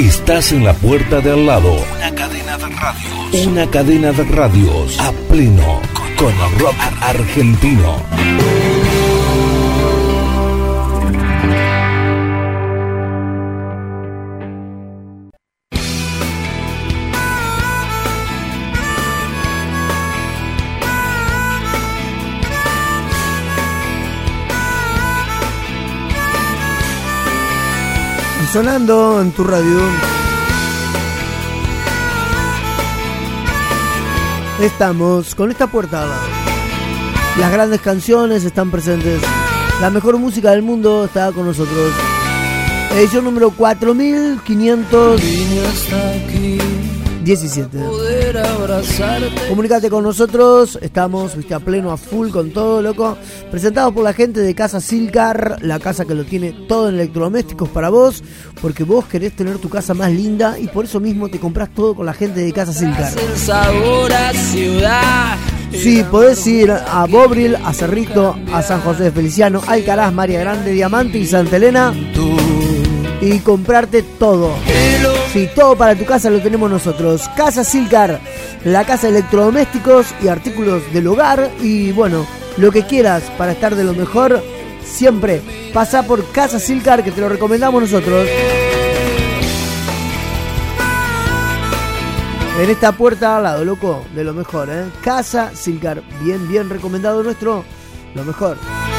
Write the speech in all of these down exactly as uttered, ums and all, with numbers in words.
Estás en la puerta de al lado. Una cadena de radios. Una cadena de radios a pleno con el rock argentino. Sonando en tu radio. Estamos con esta puerta. Las grandes canciones están presentes. La mejor música del mundo está con nosotros. Edición número cuatro mil quinientos diecisiete. Comunicate con nosotros. Estamos, viste, a pleno, a full con todo, loco. Presentados por la gente de Casa Silcar, la casa que lo tiene todo en electrodomésticos para vos, porque vos querés tener tu casa más linda y por eso mismo te comprás todo con la gente de Casa Silcar. Sí, podés ir a Bobril, a Cerrito, a San José de Feliciano, Alcaraz, María Grande, Diamante y Santa Elena y comprarte todo. Sí, todo para tu casa lo tenemos nosotros. Casa Silcar, la casa de electrodomésticos y artículos del hogar y bueno, lo que quieras para estar de lo mejor, siempre pasa por Casa Silcar, que te lo recomendamos nosotros. En esta puerta al lado, loco, de lo mejor, ¿eh? Casa Silcar, bien, bien recomendado nuestro, lo mejor.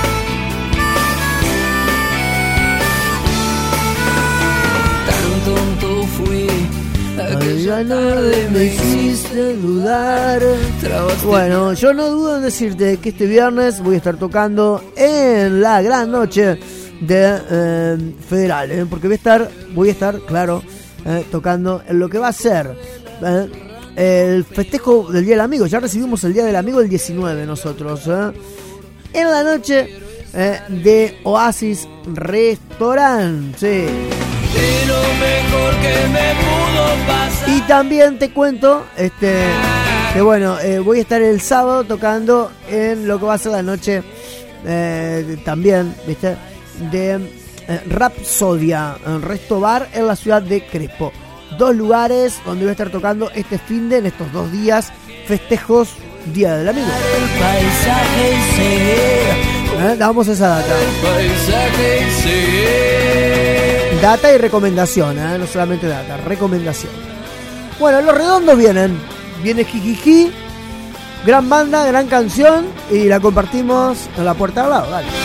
Ay, ya no me hiciste dudar. Bueno, yo no dudo en decirte que este viernes voy a estar tocando en la gran noche de eh, Federal, ¿eh? Porque voy a estar, voy a estar, claro, eh, tocando en lo que va a ser eh, el festejo del Día del Amigo. Ya recibimos el Día del Amigo el diecinueve nosotros, ¿eh? En la noche eh, de Oasis Restaurant, sí. Y lo mejor que me pudo pasar. Y también te cuento este que bueno, eh, voy a estar el sábado tocando en lo que va a ser la noche eh, también, ¿viste? De eh, Rapsodia, en Resto Bar en la ciudad de Crespo. Dos lugares donde voy a estar tocando este finde en estos dos días, festejos Día del Amigo. El paisaje y seguir. ¿Eh? Damos esa data. El paisaje y seguir. Data y recomendación, ¿eh? No solamente data, recomendación. Bueno, los redondos vienen. Viene Jijiji, gran banda, gran canción y la compartimos en la puerta al lado. Dale.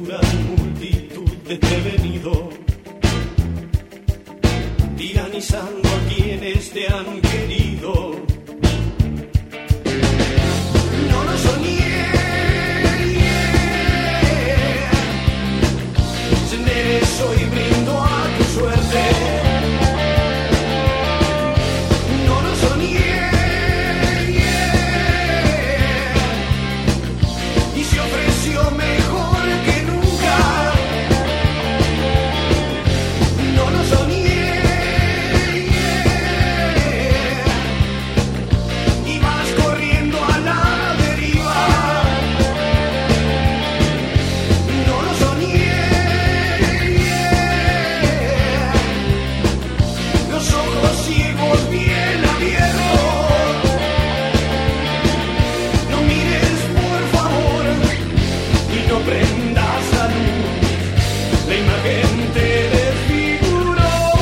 gran multitud desprevenido, tiranizando a quienes te han querido. No lo soñé. Soy brindo a tu suerte. No lo soñé. Y se ofreció mejor que nunca. No lo soñé. Y vas corriendo a la deriva. No lo soñé. Los ojos ciegos bien abiertos. No mires por favor y no prendas la luz. La imagen te desfiguró.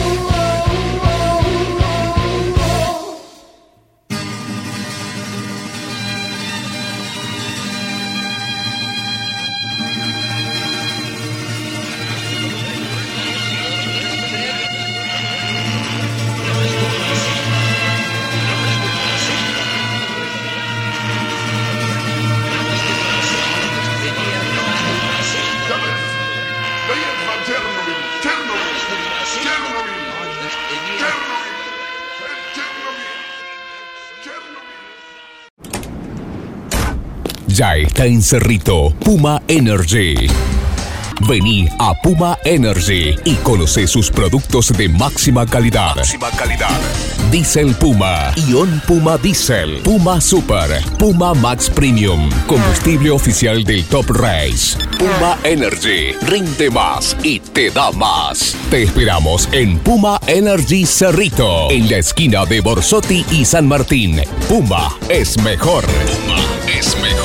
Ya está en Cerrito Puma Energy. Vení a Puma Energy y conoce sus productos de máxima calidad. Máxima calidad. Diesel Puma, Ion Puma Diesel, Puma Super, Puma Max Premium, combustible oficial del Top Race. Puma Energy, rinde más y te da más. Te esperamos en Puma Energy Cerrito, en la esquina de Borsotti y San Martín. Puma es mejor. Puma es mejor.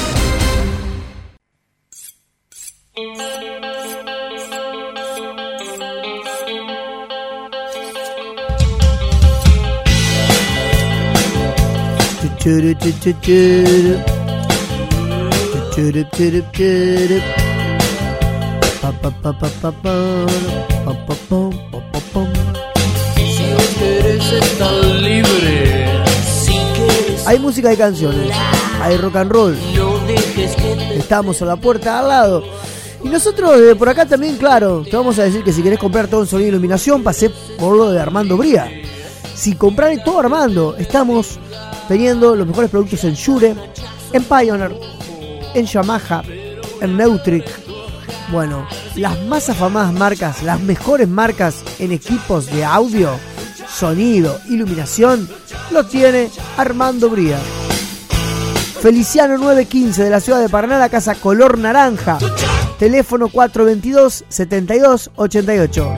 Si vos querés estar libre, si querés, hay música y canciones, hay rock and roll. no dejes que te... Estamos a la puerta de al lado. Y nosotros de por acá también, claro, te vamos a decir que si querés comprar todo en sonido y iluminación, pasé por lo de Armando Bría. Si comprar todo Armando, estamos teniendo los mejores productos en Shure, en Pioneer, en Yamaha, en Neutric. Bueno, las más afamadas marcas, las mejores marcas en equipos de audio, sonido, iluminación, lo tiene Armando Bría. Feliciano nueve quince de la ciudad de Paraná, la casa color naranja. Teléfono cuatro veintidós, setenta y dos, ochenta y ocho.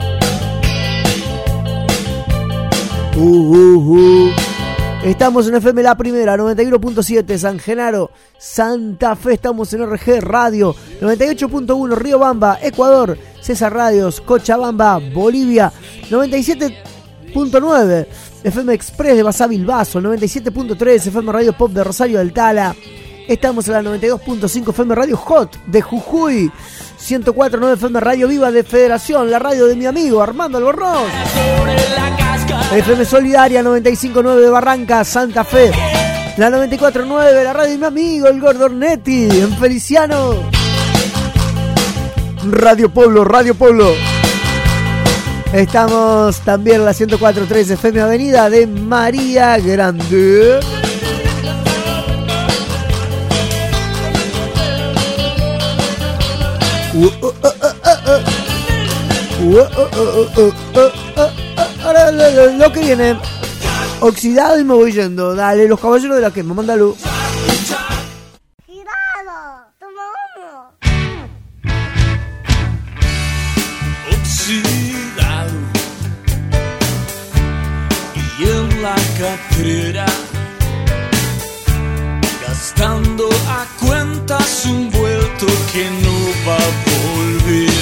Uh, uh, uh. Estamos en F M La Primera, noventa y uno punto siete, San Genaro, Santa Fe. Estamos en R G Radio, noventa y ocho punto uno, Riobamba, Ecuador, César Radios, Cochabamba, Bolivia, noventa y siete punto nueve, F M Express de Basá Bilbaso, noventa y siete punto tres, F M Radio Pop de Rosario del Tala. Estamos en la noventa y dos punto cinco F M Radio Hot de Jujuy, ciento cuatro punto nueve F M Radio Viva de Federación, la radio de mi amigo Armando Albornoz. F M Solidaria noventa y cinco punto nueve de Barranca, Santa Fe. La noventa y cuatro punto nueve de la radio de mi amigo el Gordo Ornetti en Feliciano. Radio Pueblo, Radio Pueblo. Estamos también en la ciento cuatro punto tres F M Avenida de María Grande. Uh, uh, uh, uh, uh, uh. Uh, uh, uh, uh, uh, uh. Ahora lo, lo, lo que viene oxidado y me voy yendo. Dale, los caballeros de la quema, mándalo. Girado, toma uno. Oxidado y en la catrera, gastando a cuentas un vuelto que no va a volver.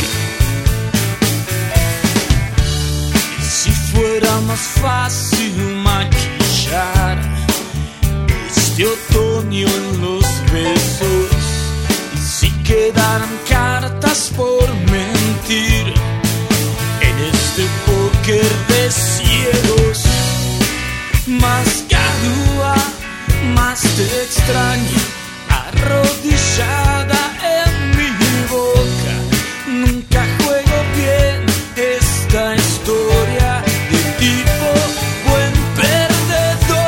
Si fuera más fácil maquillar este otoño en los besos, y si quedaran cartas pagas por mentir en este póker de ciegos. Más cadúa, más te extraña, arrodillada en mi boca. Nunca juego bien esta historia de tipo buen perdedor.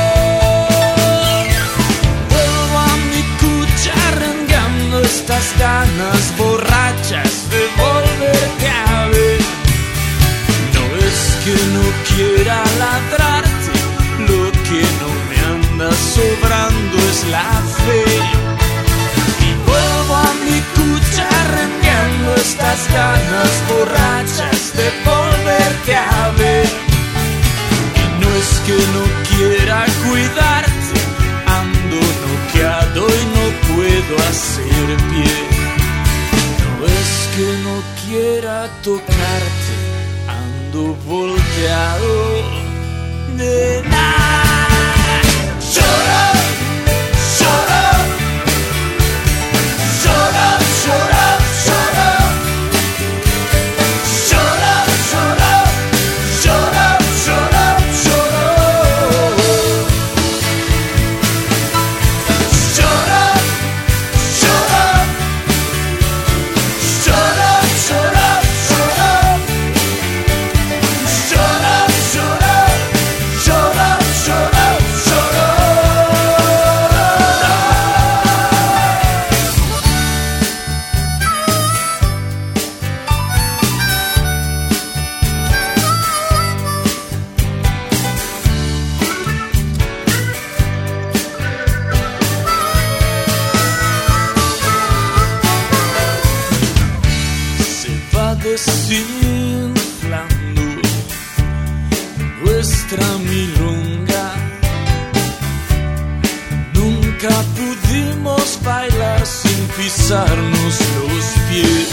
Vuelvo a mi cucha arrancando estas ganas borrachas de volverte a ver. No es que no quiera ladrarte, lo que no me anda sobrando es la fe. Y vuelvo a mi cucha arrancando estas ganas borrachas de volverte a ver. Y no es que no quiera cuidarte, ando noqueado y no puedo hacer pie. No es que no quiera tocarte, ando volteado de nada. Llora, llora, llora, llora, llora, llora, llora, llora, llora, llora, llora, llora, llora, llora, llora. Llora, llora, llora, llora, llora. Se va desinflando nuestra milonga. Nunca pudimos bailar sin pisarnos los pies.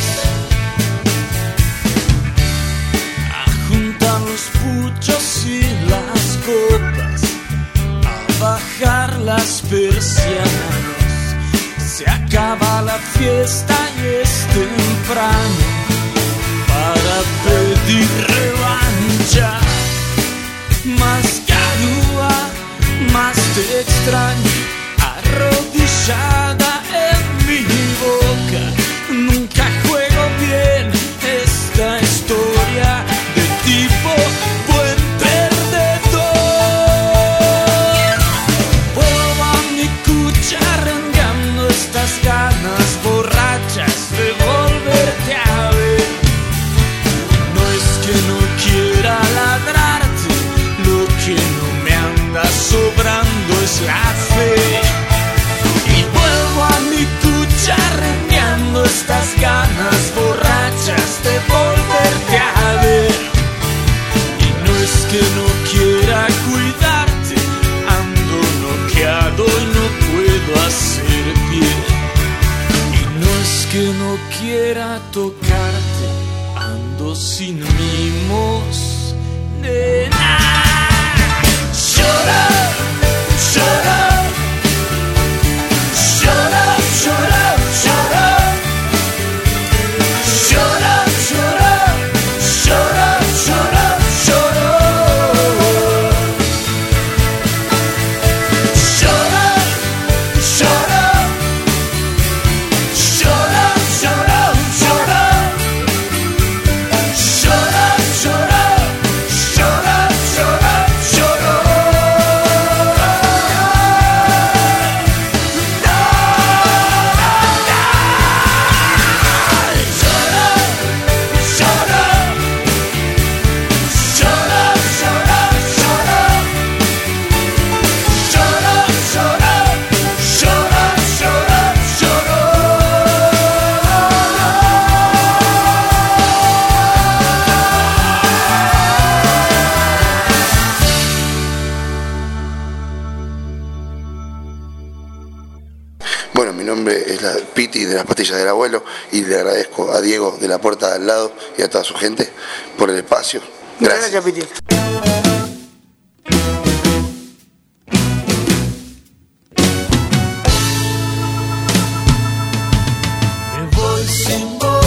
A juntar los puchos y las copas, a bajar las persianas. Se acaba la fiesta y es temprano para pedir revancha. Más cadúa, más te extraño, arrodillada en mi boca. Nunca juego bien esta historia de tipo buen perdedor. Vuelvo a mi cucha arrancando estas ganas borrachas de volverte a ver. No es que no quiera ladrarte, lo que no me anda sobrando es la fe. Y vuelvo a mi cucha arrancando estas ganas borrachas de volverte a ver. Y no es que no quiera cuidarte, ando noqueado y no puedo hacer pie. Y no es que no quiera tocarte, ando sin mimos de nada. Llora, llora, llora, llora, llora, llora, llora, llora, llora, llora. Llora, llora, llora, llora, llora. Llora, llora, llora, llora, llora. Bueno, mi nombre es la Piti de las pastillas del abuelo y le agradezco a Diego de la puerta de al lado y a toda su gente por el espacio. Gracias. Gracias, Piti. Me voy sin voz.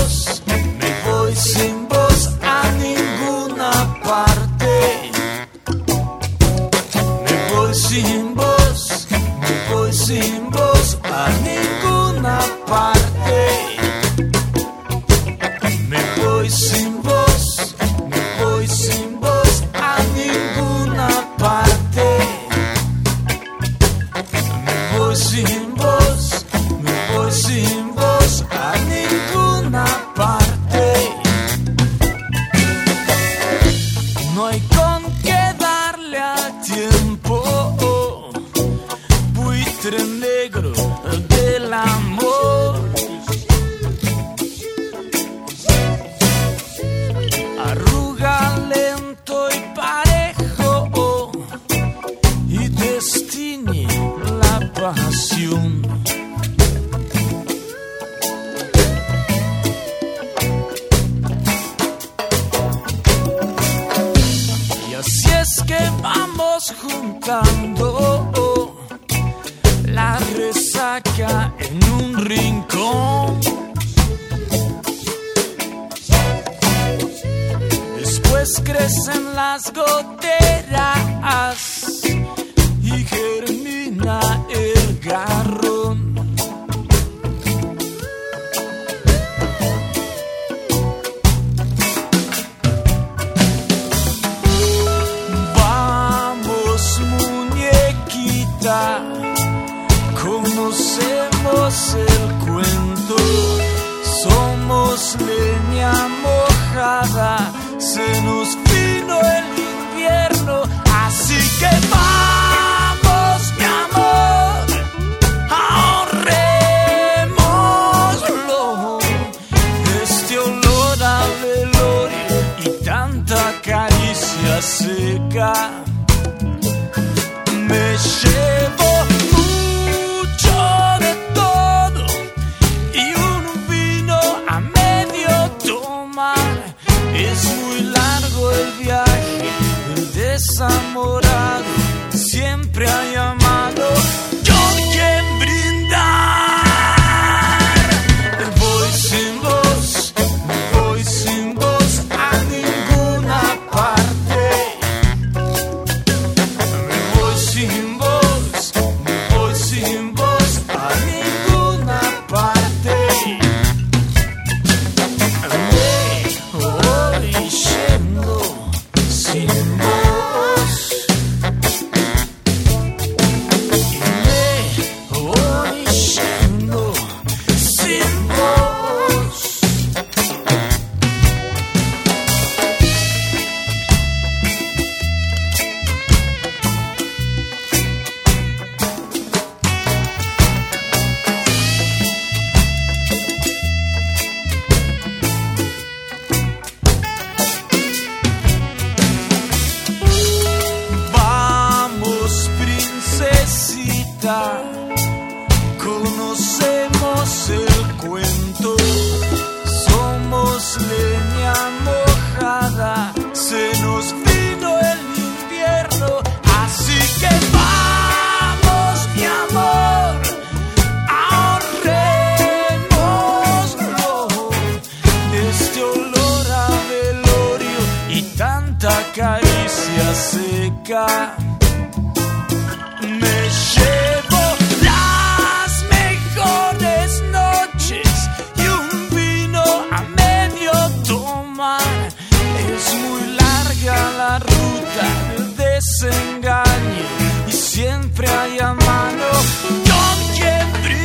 aguantando la resaca en un rincón. Después crecen las goteras y germina el garrón. Vamos, muñequita, conocemos el cuento. Somos leña mojada, se nos vino el invierno, así que vamos, mi amor, ahorrémoslo. Este olor a velorio y tanta caricia seca, me llevo mucho de todo y un vino a medio tomar. Es muy largo el viaje, el desamorado siempre ha llamado. Yo quien brindar. Voy sin vos, voy sin vos a ninguna parte. Me voy sin vos, me voy sin vos a ninguna parte. Me voy yendo sin vos y me voy yendo sin vos. Vamos, princesita, conocemos el cuento. Somos leña mojada, se nos vino el invierno, así que vamos, mi amor, ahorrémoslo. Este olor a velorio y tanta caricia seca, me llevo las mejores noches y un vino a medio tomar. Es muy larga la ruta del desengaño y siempre hay a mano con quien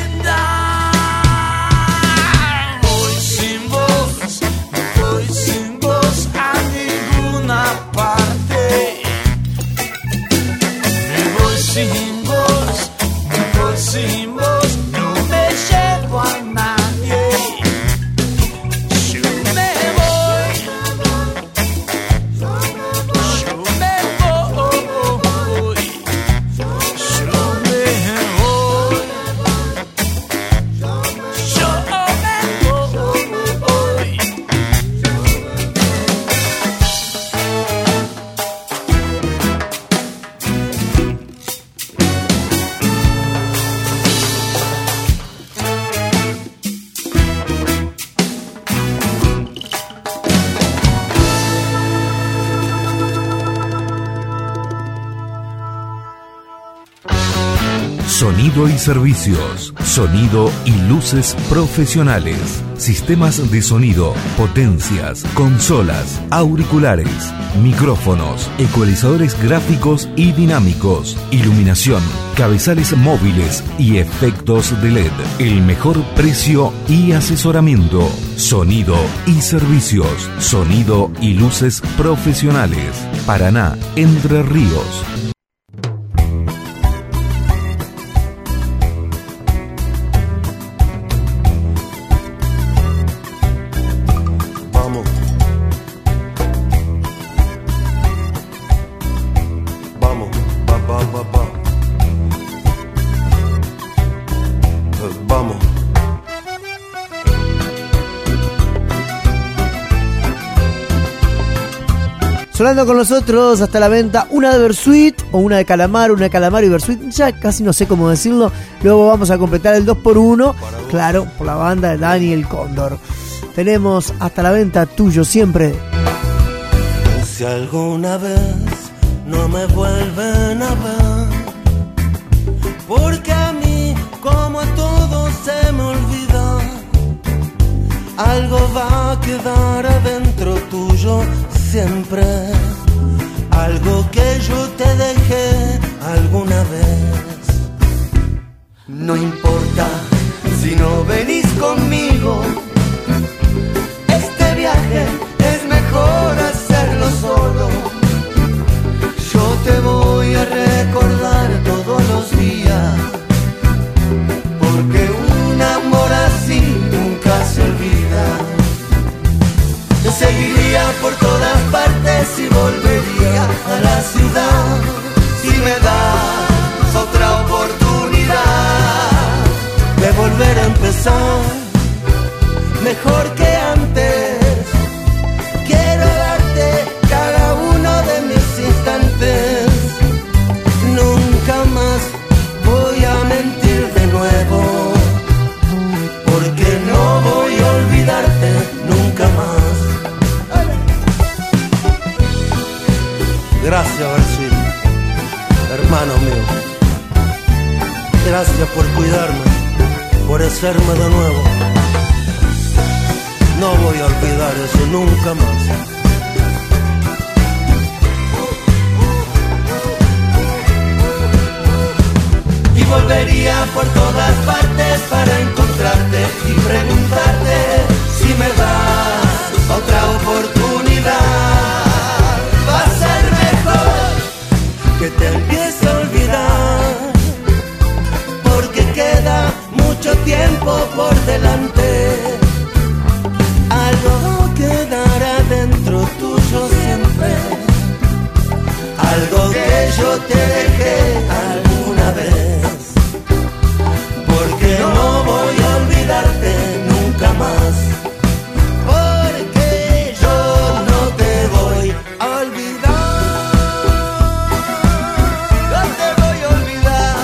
brindar. Voy sin vos, voy sin vos a ninguna parte. Me voy sin vos, me voy sin vos, no me llevo a nadie. Yo me voy, yo me voy, yo me voy, yo me voy. Sonido y servicios, sonido y luces profesionales, sistemas de sonido, potencias, consolas, auriculares, micrófonos, ecualizadores gráficos y dinámicos, iluminación, cabezales móviles y efectos de L E D. El mejor precio y asesoramiento. Sonido y servicios, sonido y luces profesionales. Paraná, Entre Ríos. Sonando con nosotros hasta la venta una de Versuit o una de Calamar, una de Calamar y Versuit, ya casi no sé cómo decirlo. Luego vamos a completar el dos por uno, claro, por la banda de Dani el Cóndor. Tenemos hasta la venta Tuyo Siempre. Si alguna vez no me vuelven a ver, porque a mí como a todos se me olvida, algo va a quedar adentro tuyo siempre, algo que yo te dejé alguna vez. No importa si no venís conmigo, este viaje es mejor hacerlo solo. Yo te voy a recordar todos los días, porque un amor así nunca se olvida. Te seguiría por todas partes y volvería a la ciudad, si me das otra oportunidad de volver a empezar mejor que antes. Quiero darte cada uno de mis instantes, nunca más voy a mentir de nuevo, porque no voy a olvidarte nunca más. Gracias, Versuit, hermano mío. Gracias por cuidarme, por hacerme de nuevo. No voy a olvidar eso nunca más. Y volvería por todas partes para encontrarte y preguntarte si me das otra oportunidad. Va a ser mejor que te empiece a olvidar, porque queda mucho tiempo por delante. Algo quedará dentro tuyo siempre, algo que yo te dejé alguna vez, porque no voy a olvidarte nunca más, porque yo no te voy a olvidar, no te voy a olvidar.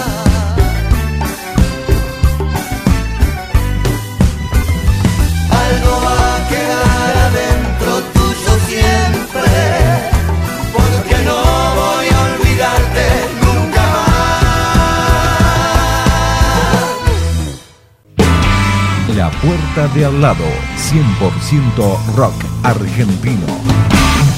Algo va a quedar adentro tuyo siempre, porque no voy a olvidarte nunca más. La puerta de al lado, cien por ciento rock argentino.